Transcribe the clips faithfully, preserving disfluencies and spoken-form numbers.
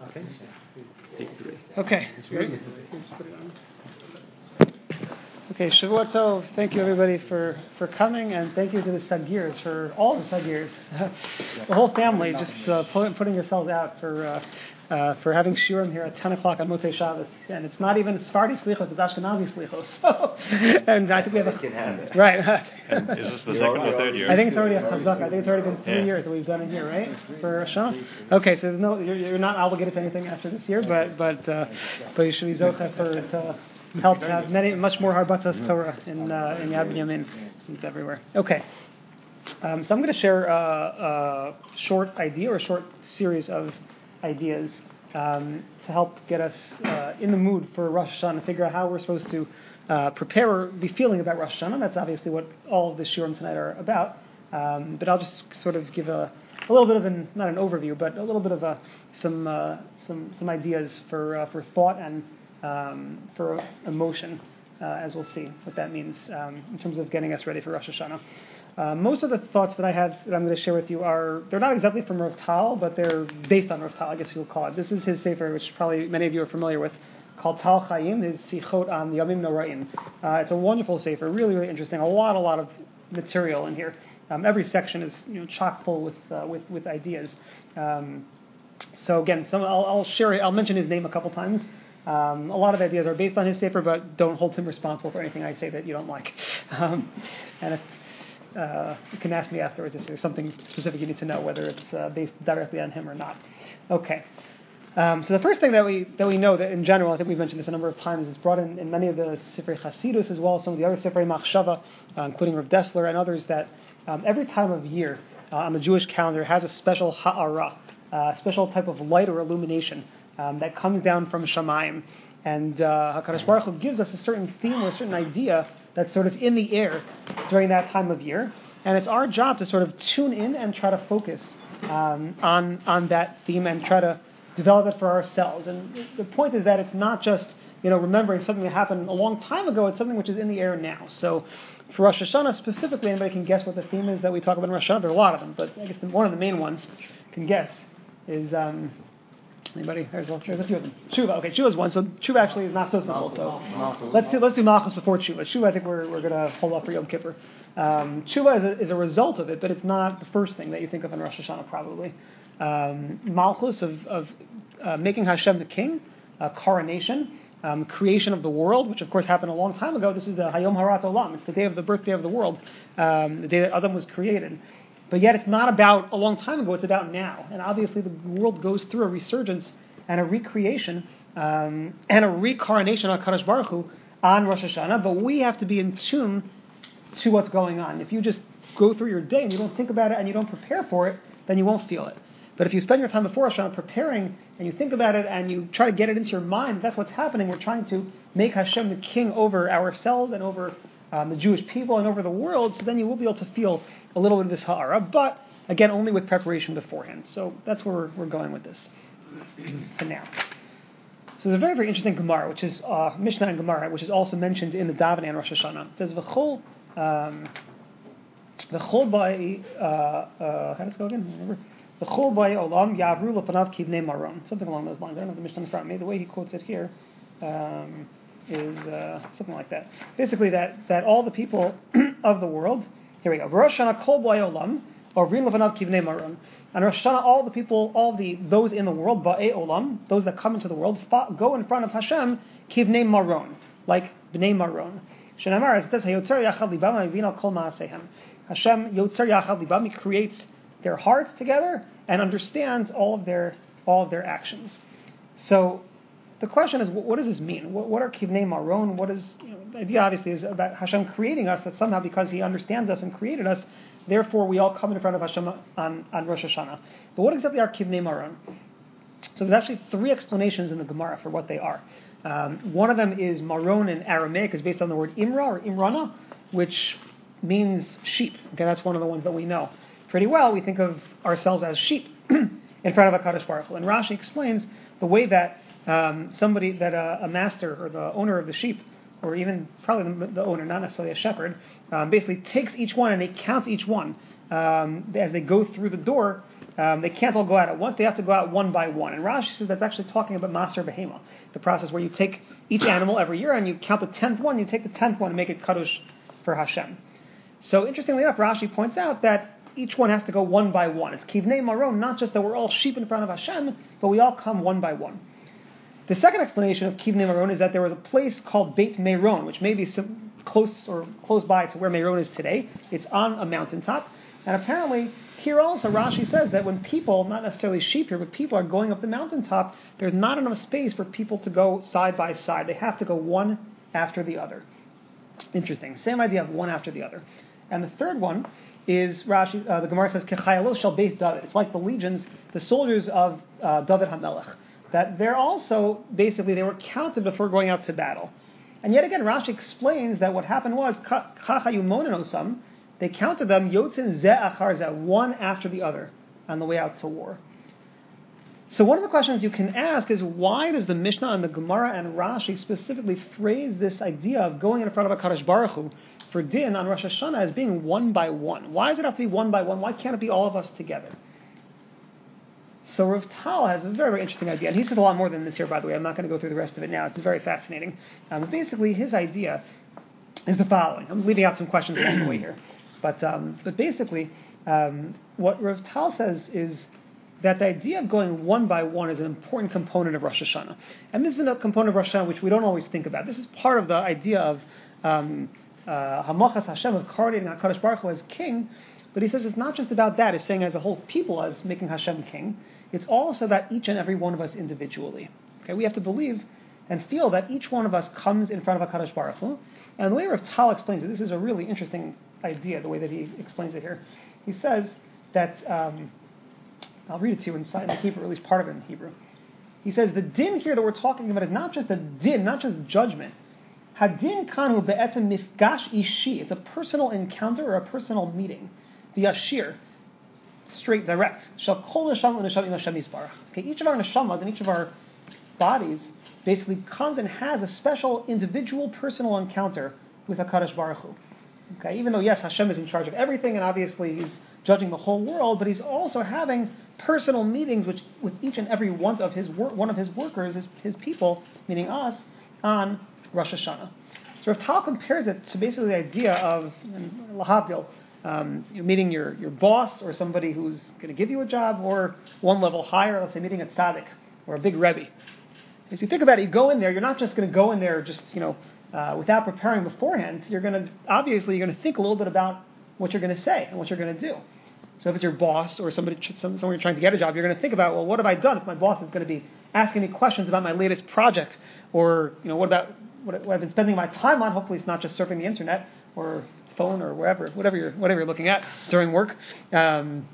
Okay. Okay, Shavua Tov. Thank you everybody for, for coming, and thank you to the Sagirs, for all the Sagirs, the whole family, just uh, put, putting yourselves out for uh, uh, for having shiurim here at ten o'clock on Motzei Shabbos, and it's not even Sephardi Slichos, it's Ashkenazi Slichos. So, and I think we have a right. And is this the second or third year? I think it's already a chazak. I think it's already been three yeah. years that we've done it here, right? For Hashanah. Okay, so there's no, you're, you're not obligated to anything after this year, but but uh, but you should be zocheh for to help have many much more harbatzas Torah in uh, in Yad Binyamin. It's everywhere. Okay, um, so I'm going to share a, a short idea or a short series of ideas um, to help get us uh, in the mood for Rosh Hashanah, and figure out how we're supposed to uh, prepare or be feeling about Rosh Hashanah. That's obviously what all of the shiurim tonight are about. Um, but I'll just sort of give a, a little bit of an, not an overview, but a little bit of a, some uh, some some ideas for uh, for thought and um, for emotion, uh, as we'll see what that means um, in terms of getting us ready for Rosh Hashanah. Uh, most of the thoughts that I have that I'm going to share with you are, they're not exactly from Rav Tal, but they're based on Rav Tal, I guess you'll call it. This is his sefer, which probably many of you are familiar with, called Tal Chaim, his Sichot on the Yamim Noraim. Uh, it's a wonderful sefer, really, really interesting. A lot, a lot of material in here. Um, every section is, you know, chock full with uh, with with ideas. Um, so again, some I'll, I'll share it. I'll mention his name a couple times. Um, a lot of ideas are based on his sefer, but don't hold him responsible for anything I say that you don't like. Um, and if Uh, you can ask me afterwards if there's something specific you need to know, whether it's uh, based directly on him or not. Okay. Um, so the first thing that we that we know that in general, I think we've mentioned this a number of times, it's brought in, in many of the Sifrei Chasidus as well, some of the other Sifrei Machshava, uh, including Rav Dessler and others, that um, every time of year uh, on the Jewish calendar has a special ha'ara, a uh, special type of light or illumination um, that comes down from Shamayim. And uh, HaKadosh Baruch Hu gives us a certain theme or a certain idea that's sort of in the air during that time of year, and it's our job to sort of tune in and try to focus um, on on that theme and try to develop it for ourselves. And the point is that it's not just, you know, remembering something that happened a long time ago; it's something which is in the air now. So, for Rosh Hashanah specifically, anybody can guess what the theme is that we talk about in Rosh Hashanah. There are a lot of them, but I guess the, one of the main ones can guess is. Um, Anybody? There's a, there's a few of them. Tshuva. Okay, Tshuva is one. So Tshuva actually is not so simple. So let's do let's do Malchus before Tshuva. Tshuva, I think we're we're going to hold off for Yom Kippur. Um, Tshuva is a, is a result of it, but it's not the first thing that you think of in Rosh Hashanah probably. Um, Malchus of of uh, making Hashem the king, uh, coronation, um, creation of the world, which of course happened a long time ago. This is the Hayom Harat Olam. It's the day of the birthday of the world, um, the day that Adam was created. But yet it's not about a long time ago, it's about now. And obviously the world goes through a resurgence and a recreation um, and a reincarnation of Kadosh Baruch Hu on Rosh Hashanah, but we have to be in tune to what's going on. If you just go through your day and you don't think about it and you don't prepare for it, then you won't feel it. But if you spend your time before Rosh Hashanah preparing and you think about it and you try to get it into your mind, that's what's happening. We're trying to make Hashem the king over ourselves and over Um, the Jewish people and over the world, so then you will be able to feel a little bit of this ha'ara, but again, only with preparation beforehand. So that's where we're, we're going with this for now. So there's a very, very interesting Gemara, which is uh, Mishnah and Gemara, which is also mentioned in the Davening on Rosh Hashanah. It says, V'chol, um, V'chol by, uh, uh, how does it go again? Remember? V'chol by olam yavru lefanav kivnei maron. Something along those lines. I don't have the Mishnah in front of me. The way he quotes it here, um, is uh, something like that. Basically, that, that all the people of the world, here we go. Rosh Hashanah kol b'ay olam, or v'rin levanav kivnei maron. And Rosh Hashanah, all the people, all the those in the world, ba'ay olam, those that come into the world, fa, go in front of Hashem kivnei maron, like b'nei maron. Shenamar, as it says, hayotzer yachad libam ha'ivin al kol ma'asehem. Hashem yotzer yachad libam, he creates their hearts together and understands all of their all of their actions. So the question is, what does this mean? What, what are kivnei maron? What is, you know, the idea obviously is about Hashem creating us, that somehow because He understands us and created us, therefore we all come in front of Hashem on, on Rosh Hashanah. But what exactly are kivnei maron? So there's actually three explanations in the Gemara for what they are. Um, one of them is maron in Aramaic, is based on the word imra or imrana, which means sheep. Okay, that's one of the ones that we know pretty well. We think of ourselves as sheep in front of a HaKadosh Baruch Hu. And Rashi explains the way that Um, somebody that uh, a master or the owner of the sheep, or even probably the, the owner, not necessarily a shepherd, um, basically takes each one and they count each one um, as they go through the door Um, they can't all go out at once. They have to go out one by one. And Rashi says that's actually talking about Maser Behema, the process where you take each animal every year and you count the tenth one, you take the tenth one and make it Kadosh for Hashem. So interestingly enough, Rashi points out that each one has to go one by one. It's Kivnei Maron, not just that we're all sheep in front of Hashem, but we all come one by one. The second explanation of Kivnei Maron is that there was a place called Beit Meron, which may be some close or close by to where Meron is today. It's on a mountaintop. And apparently, here also, Rashi says that when people, not necessarily sheep here, but people are going up the mountaintop, there's not enough space for people to go side by side. They have to go one after the other. Interesting. Same idea of one after the other. And the third one is, Rashi, uh, the Gemara says, Kechayalos shall base David. It's like the legions, the soldiers of uh, David HaMelech. That they're also, basically, they were counted before going out to battle. And yet again, Rashi explains that what happened was, Chachayumonenosam, they counted them, Yotzin ze achar ze, one after the other, on the way out to war. So one of the questions you can ask is, why does the Mishnah and the Gemara and Rashi specifically phrase this idea of going in front of a HaKadosh Baruch Hu for din on Rosh Hashanah as being one by one? Why does it have to be one by one? Why can't it be all of us together? So Rav Tal has a very, very interesting idea, and he says a lot more than this here, by the way. I'm not going to go through the rest of it now. It's very fascinating. Um, but basically, his idea is the following. I'm leaving out some questions along the way here. But um, but basically, um, what Rav Tal says is that the idea of going one by one is an important component of Rosh Hashanah. And this is a component of Rosh Hashanah which we don't always think about. This is part of the idea of um, uh, Hamachas Hashem, of coronating HaKadosh Baruch Hu as king. But he says it's not just about that. It's saying as a whole people as making Hashem king. It's also that each and every one of us individually. Okay, we have to believe and feel that each one of us comes in front of HaKadosh Baruch Hu. And the way Rav Tal explains it, this is a really interesting idea, the way that he explains it here. He says that, um, I'll read it to you in Hebrew, or at least part of it in Hebrew. He says the din here that we're talking about is not just a din, not just judgment. Hadin kanu be'etem mifgash ishi. It's a personal encounter or a personal meeting. The yashir, straight, direct. Shall kol neshama neshama Hashem yisbarach. Okay, each of our neshamas and each of our bodies basically comes and has a special individual personal encounter with HaKadosh Baruch Hu. Okay, even though yes, Hashem is in charge of everything, and obviously He's judging the whole world, but He's also having personal meetings which, with each and every one of His wor- one of His workers, His, his people, meaning us, on Rosh Hashanah. So Rav Tal compares it to basically the idea of lahavdil, um, you're meeting your, your boss or somebody who's going to give you a job, or one level higher, let's say meeting a tzaddik or a big rebbe. As you think about it, you go in there, you're not just going to go in there just, you know, uh, without preparing beforehand. You're going to, obviously, you're going to think a little bit about what you're going to say and what you're going to do. So if it's your boss or somebody, someone you're trying to get a job, you're going to think about, well, what have I done if my boss is going to be asking me questions about my latest project, or, you know, what about what I've been spending my time on? Hopefully it's not just surfing the internet or phone or wherever, whatever you're, whatever you're looking at during work. Um,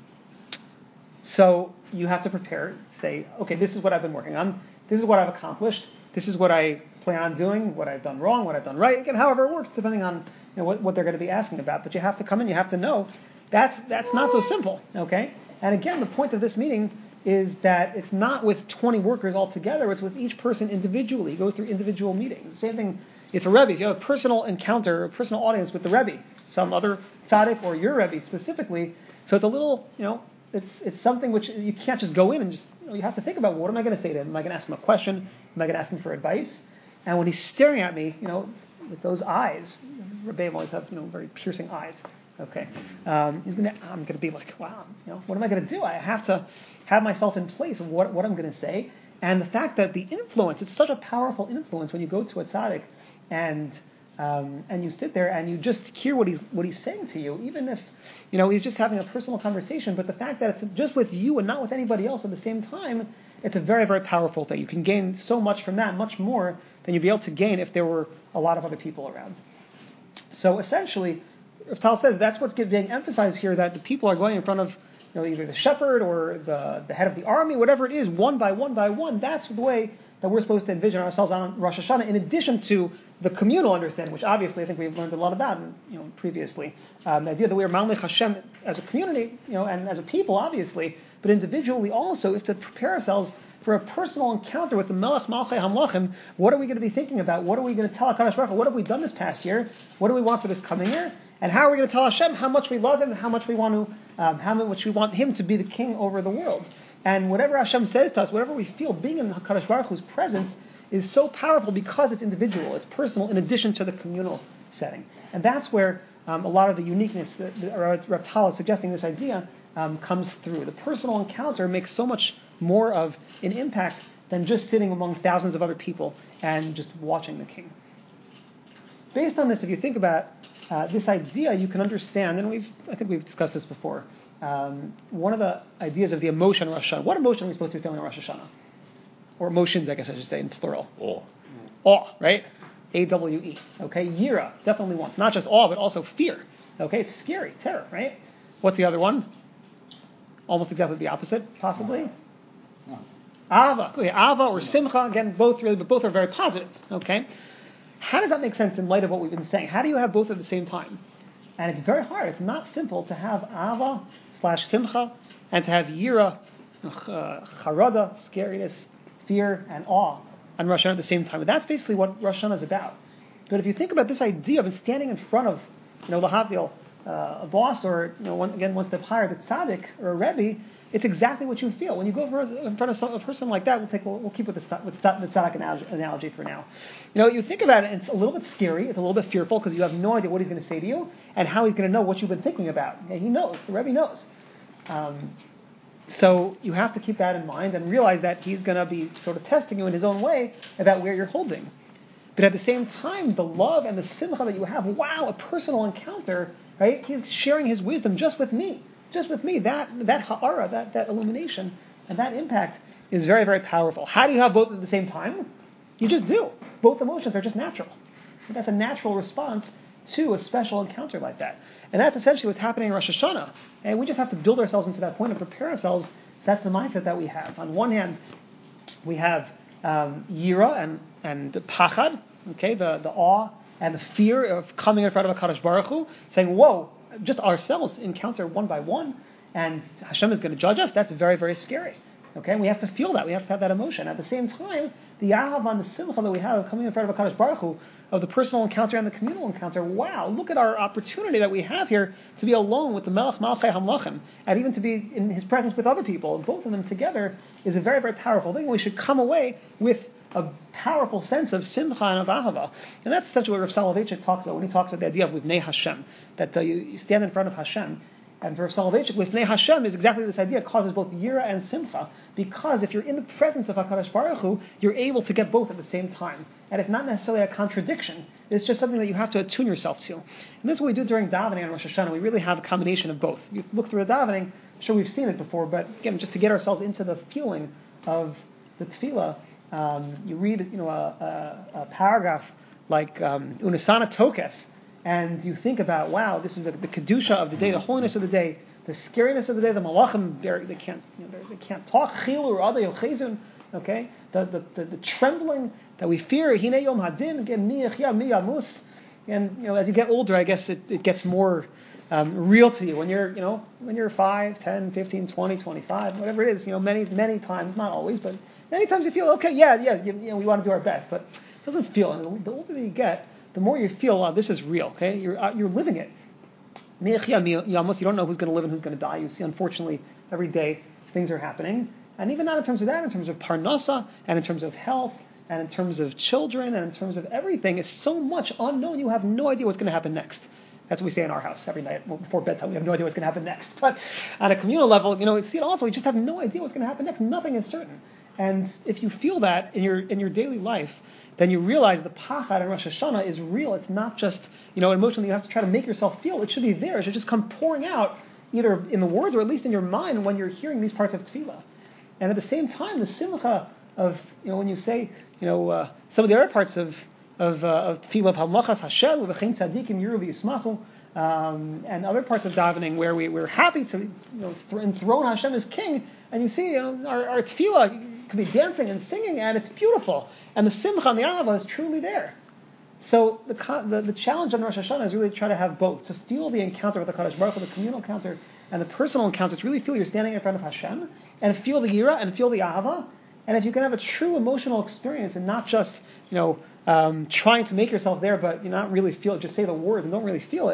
so you have to prepare, say, okay, this is what I've been working on. This is what I've accomplished. This is what I plan on doing, what I've done wrong, what I've done right. Again, however it works, depending on, you know, what, what they're going to be asking about. But you have to come in, you have to know. That's that's not so simple, okay? And again, the point of this meeting is that it's not with twenty workers all together, it's with each person individually. It goes through individual meetings. Same thing if a Rebbe, if you have a personal encounter, a personal audience with the Rebbe, some other tzaddik or your Rebbe specifically, so it's a little, you know, it's it's something which you can't just go in and just, you know, you have to think about, well, what am I going to say to him? Am I going to ask him a question? Am I going to ask him for advice? And when he's staring at me, you know, with those eyes, Rebbeim always have, you know, very piercing eyes. Okay, um, he's gonna. I'm gonna be like, wow, you know, what am I gonna do? I have to have myself in place of what what I'm gonna say, and the fact that the influence, it's such a powerful influence when you go to a tzaddik, and um, and you sit there and you just hear what he's what he's saying to you, even if, you know, he's just having a personal conversation. But the fact that it's just with you and not with anybody else at the same time, it's a very, very powerful thing. You can gain so much from that, much more than you'd be able to gain if there were a lot of other people around. So essentially, Rav Tal says that's what's being emphasized here, that the people are going in front of, you know, either the shepherd or the, the head of the army, whatever it is, one by one by one. That's the way that we're supposed to envision ourselves on Rosh Hashanah, in addition to the communal understanding, which obviously I think we've learned a lot about, you know, previously. Um, the idea that we are Mamlech Hashem as a community, you know, and as a people, obviously, but individually also, we have to prepare ourselves for a personal encounter with the Melech Malchei HaMelachim. What are we going to be thinking about? What are we going to tell HaKadosh Baruch Hu? What have we done this past year? What do we want for this coming year? And how are we going to tell Hashem how much we love Him, how much we want to, um, how much we want Him to be the king over the world? And whatever Hashem says to us, whatever we feel, being in HaKadosh Baruch Hu's presence is so powerful because it's individual, it's personal, in addition to the communal setting. And that's where um, a lot of the uniqueness that Rav Tal is suggesting this idea um, comes through. The personal encounter makes so much more of an impact than just sitting among thousands of other people and just watching the king. Based on this, if you think about uh, this idea, you can understand, and we've I think we've discussed this before, um, one of the ideas of the emotion of Rosh Hashanah. What emotion are we supposed to be feeling in Rosh Hashanah? Or emotions, I guess I should say, in plural. Awe. Awe, right? A W E. Okay? Yira, definitely one. Not just awe, but also fear. Okay? It's scary, terror, right? What's the other one? Almost exactly the opposite, possibly. No. Ava. Okay, Ava or Simcha, again, both really, but both are very positive. Okay? How does that make sense in light of what we've been saying? How do you have both at the same time? And it's very hard. It's not simple to have Ava slash Simcha and to have Yira, uh, Charada, scariness, fear, and awe on Rosh Hashanah at the same time. And that's basically what Rosh Hashanah is about. But if you think about this idea of standing in front of, you know, Lahavdil, uh, a boss, or, you know, one, again, one step higher, the tzaddik or a rebbe, it's exactly what you feel when you go in front of some, a person like that. We'll take we'll, we'll keep with the with the tzaddik analogy, analogy for now. You know, you think about it, it's a little bit scary. It's a little bit fearful because you have no idea what he's going to say to you and how he's going to know what you've been thinking about. Yeah, he knows. The rebbe knows. Um, so you have to keep that in mind and realize that he's going to be sort of testing you in his own way about where you're holding. But at the same time, the love and the simcha that you have, wow, a personal encounter, right? He's sharing his wisdom just with me. Just with me, that that ha'ara, that, that illumination, and that impact is very, very powerful. How do you have both at the same time? You just do. Both emotions are just natural. And that's a natural response to a special encounter like that. And that's essentially what's happening in Rosh Hashanah. And we just have to build ourselves into that point and prepare ourselves. That's the mindset that we have. On one hand, we have um, yira and, and pachad, okay, the, the awe and the fear of coming in front of a Kadosh Baruch Hu, saying, whoa, just ourselves encounter one by one, and Hashem is going to judge us. That's very, very scary. Okay, we have to feel that. We have to have that emotion. At the same time, the Ahav and the Simcha that we have coming in front of a Kadosh Baruch Hu, of the personal encounter and the communal encounter. Wow, look at our opportunity that we have here to be alone with the Melech Malchei HaMelachim, and even to be in his presence with other people. And both of them together is a very, very powerful thing. We should come away with a powerful sense of simcha and of ahava. And that's essentially what Rav Soloveitchik talks about when he talks about the idea of Livnei Hashem, that uh, you, you stand in front of Hashem. And for Rav Soloveitchik, Livnei Hashem is exactly this idea. It causes both yira and simcha, because if you're in the presence of HaKadosh Baruch Hu, you're able to get both at the same time. And it's not necessarily a contradiction. It's just something that you have to attune yourself to. And this is what we do during davening on Rosh Hashanah. We really have a combination of both. You look through the davening, I'm sure we've seen it before, but again, just to get ourselves into the feeling of the tefillah, Um, you read, you know, a, a, a paragraph like um, Unasana Tokef, and you think about, wow, this is the, the kedusha of the day, the holiness of the day, the scariness of the day. The malachim, they can't, you know, they can't talk. Chilu or other yochezun, okay? The, the the the trembling that we fear. Hine yom hadin again, miyachya miyamus, and you know, as you get older, I guess it, it gets more um, real to you. When you're, you know, when you're five, ten, fifteen, twenty, twenty-five, whatever it is, you know, many many times, not always, but many times you feel, okay, yeah, yeah, you, you know, we want to do our best, but it doesn't feel. And the older you get, the more you feel, wow, this is real, okay? You're uh, you're living it. You don't know who's going to live and who's going to die. You see, unfortunately, every day things are happening. And even not in terms of that, in terms of parnasa, and in terms of health, and in terms of children, and in terms of everything, it's so much unknown. You have no idea what's going to happen next. That's what we say in our house every night before bedtime. We have no idea what's going to happen next. But on a communal level, you know, we see it also. We just have no idea what's going to happen next. Nothing is certain. And if you feel that in your in your daily life, then you realize the pachad in Rosh Hashanah is real. It's not just, you know, emotionally you have to try to make yourself feel. It should be there. It should just come pouring out, either in the words or at least in your mind when you're hearing these parts of tefillah. And at the same time, the simcha of, you know, when you say, you know, uh, some of the other parts of of, uh, of tefillah, Hamachas Hashem, V'chein tzadikim yiru v'yismachu, um, and other parts of davening where we, we're happy to, you know, enthrone Hashem as king, and you see, you know, our, our tefillah could be dancing and singing, and it's beautiful. And the simcha and the ahava is truly there. So the, the the challenge on Rosh Hashanah is really to try to have both, to feel the encounter with the Kadosh Baruch Hu, the communal encounter, and the personal encounter, to really feel you're standing in front of Hashem, and feel the yira, and feel the ahava. And if you can have a true emotional experience, and not just, you know, um, trying to make yourself there, but you not really feel it, just say the words and don't really feel it,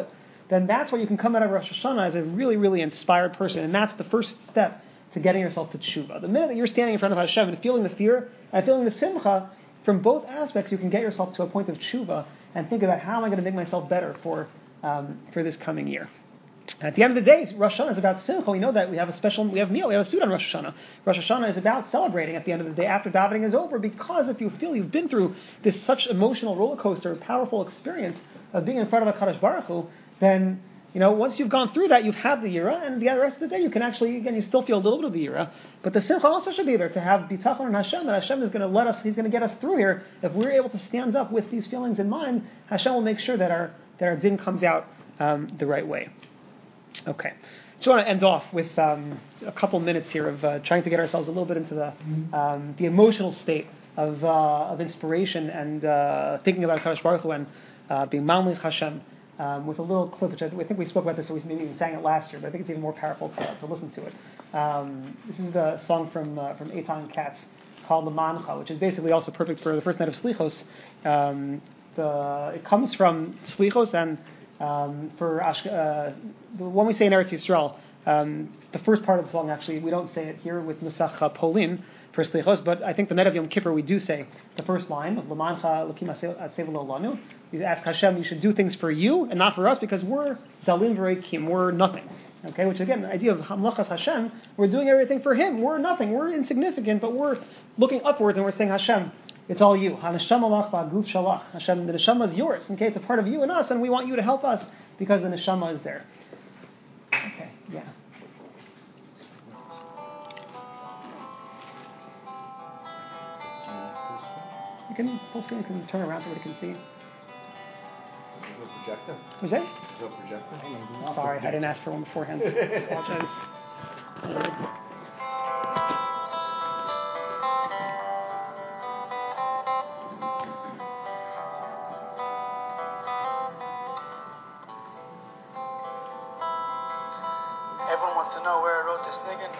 then that's where you can come out of Rosh Hashanah as a really, really inspired person. And that's the first step to getting yourself to tshuva. The minute that you're standing in front of Hashem and feeling the fear and feeling the simcha, from both aspects, you can get yourself to a point of tshuva and think about how am I going to make myself better for um, for this coming year. At the end of the day, Rosh Hashanah is about simcha. We know that we have a special, we have meal, we have a suit on Rosh Hashanah. Rosh Hashanah is about celebrating at the end of the day after davening is over, because if you feel you've been through this such emotional roller coaster, powerful experience of being in front of a Kadosh Baruch Hu, then you know once you've gone through that, you've had the yira, and the rest of the day you can actually, again, you still feel a little bit of the yira, but the simcha also should be there to have bitachon and Hashem, that Hashem is going to let us, He's going to get us through here. If we're able to stand up with these feelings in mind, Hashem will make sure that our that our din comes out um, the right way. Okay, just want to end off with um, a couple minutes here of uh, trying to get ourselves a little bit into the um, the emotional state of uh, of inspiration and uh, thinking about Kadosh Baruch Hu and uh, being Mamlich Hashem um, with a little clip, which I, I think we spoke about this, or we maybe even sang it last year, but I think it's even more powerful to, to listen to it. Um, this is the song from uh, from Eitan Katz called L'Mancha, which is basically also perfect for the first night of Slichos. Um, the, it comes from Slichos and Um, for Ashk- uh, when we say in Eretz Yisrael, um, the first part of the song, actually, we don't say it here with Nusach Polin for Slichos, but I think the night of Yom Kippur we do say the first line of L'mancha L'kim Asev Lo Lanu. We ask Hashem, you should do things for you and not for us, because we're Dalim V'Reikim, we're nothing. Okay, which again, the idea of Hamlachas Hashem, we're doing everything for Him. We're nothing. We're insignificant, but we're looking upwards and we're saying, Hashem, it's all you. Hashem, the neshama is yours. Okay, it's a part of you and us, and we want you to help us because the neshama is there. Okay, yeah. You can full screen. You can turn around so we can see. No projector. Was that? No projector. Sorry, I didn't ask for one beforehand. I apologize. Everyone wants to know where I wrote this niggin.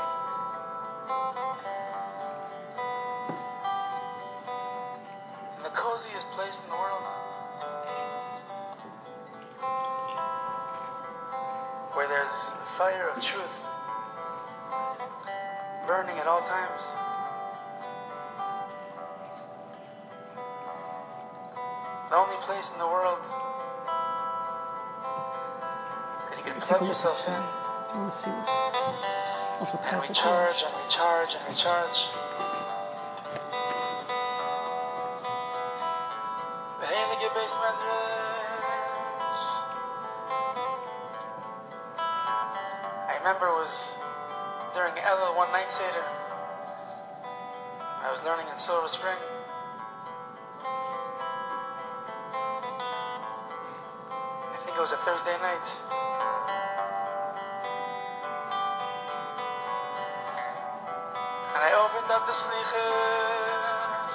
In the coziest place in the world, where there's a fire of truth burning at all times. The only place in the world that you can plug yourself in I want to see what also and powerful recharge and recharge and recharge. Heilige Beis Medrash. I remember it was during Elul one night Seder. I was learning in Silver Spring. I think it was a Thursday night. And I opened up the slichos.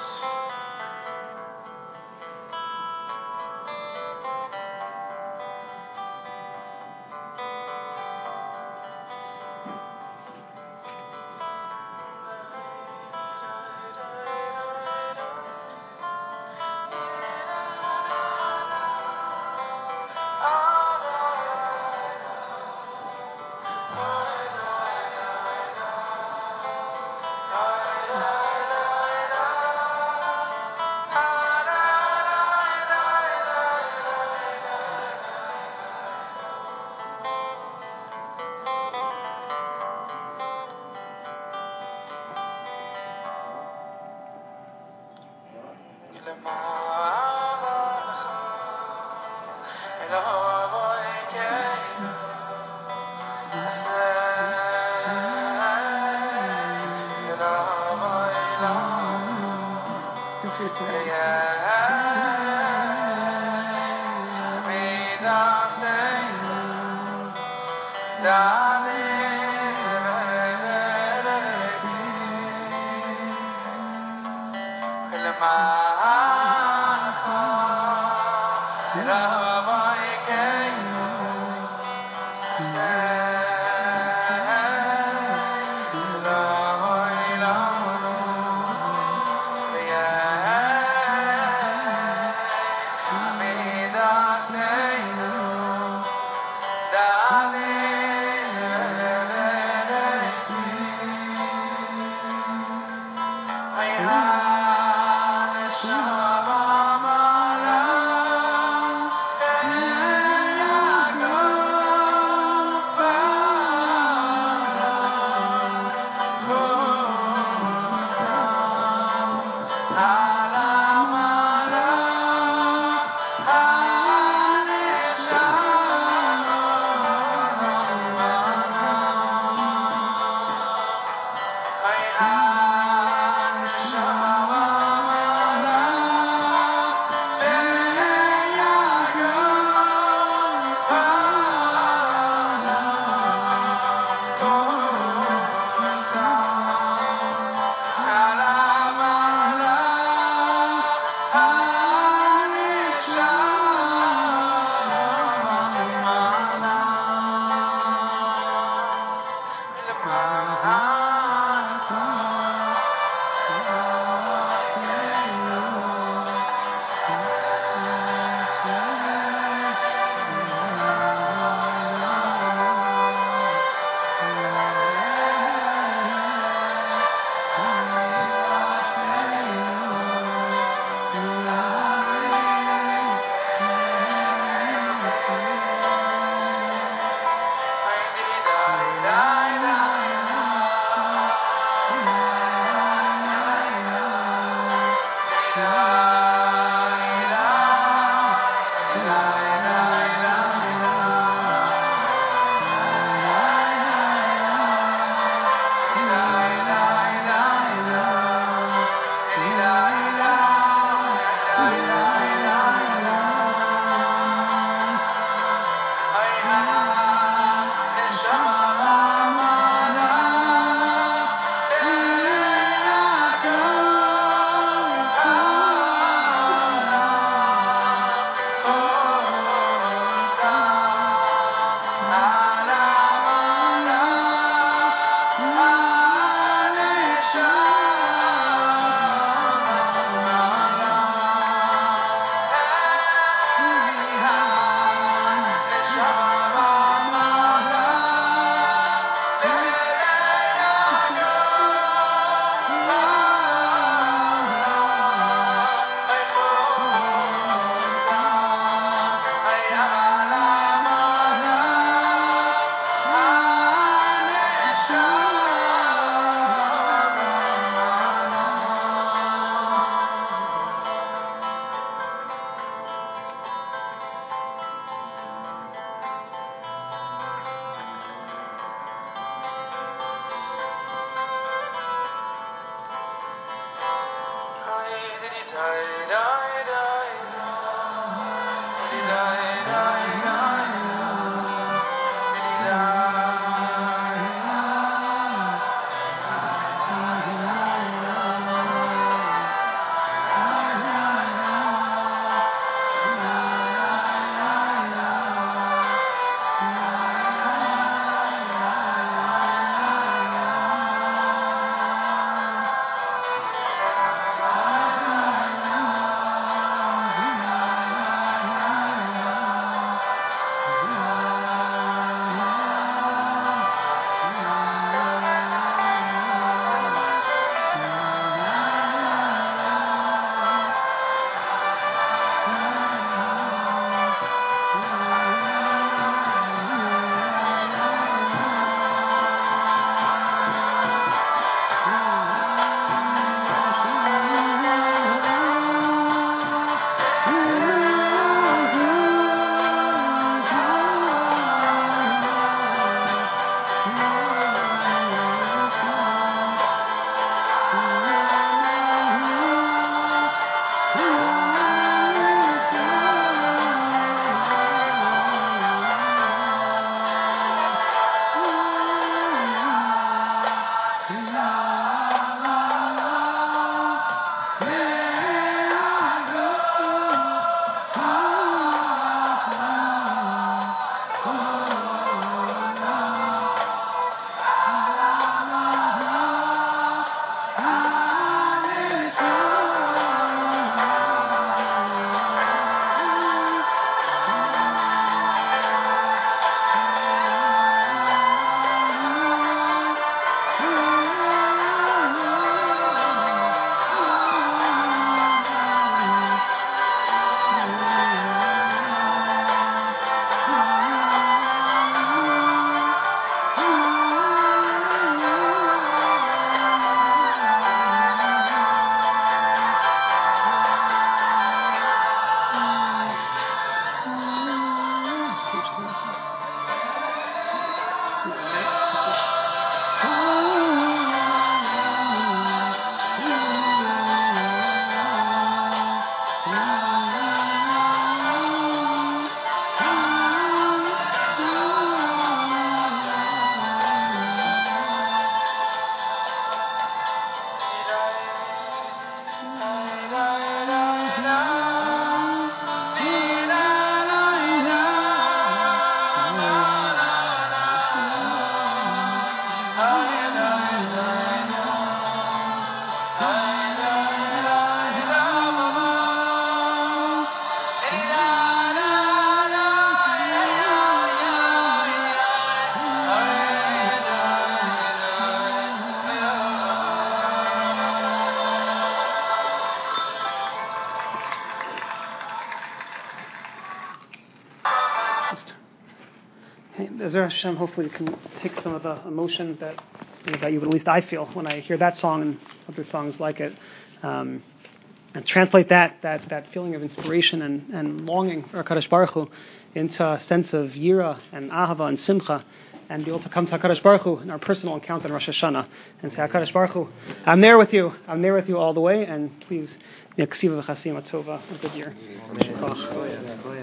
Ezra Hashem, hopefully, can take some of the emotion that you know, that you, at least I feel when I hear that song and other songs like it, um, and translate that that that feeling of inspiration and, and longing for HaKadosh Baruch Hu into a sense of yira and ahava and simcha, and be able to come to HaKadosh Baruch Hu in our personal encounter in Rosh Hashanah and say, HaKadosh Baruch Hu, I'm there with you. I'm there with you all the way, and please, Yaksiva v'chasim atova, a good year.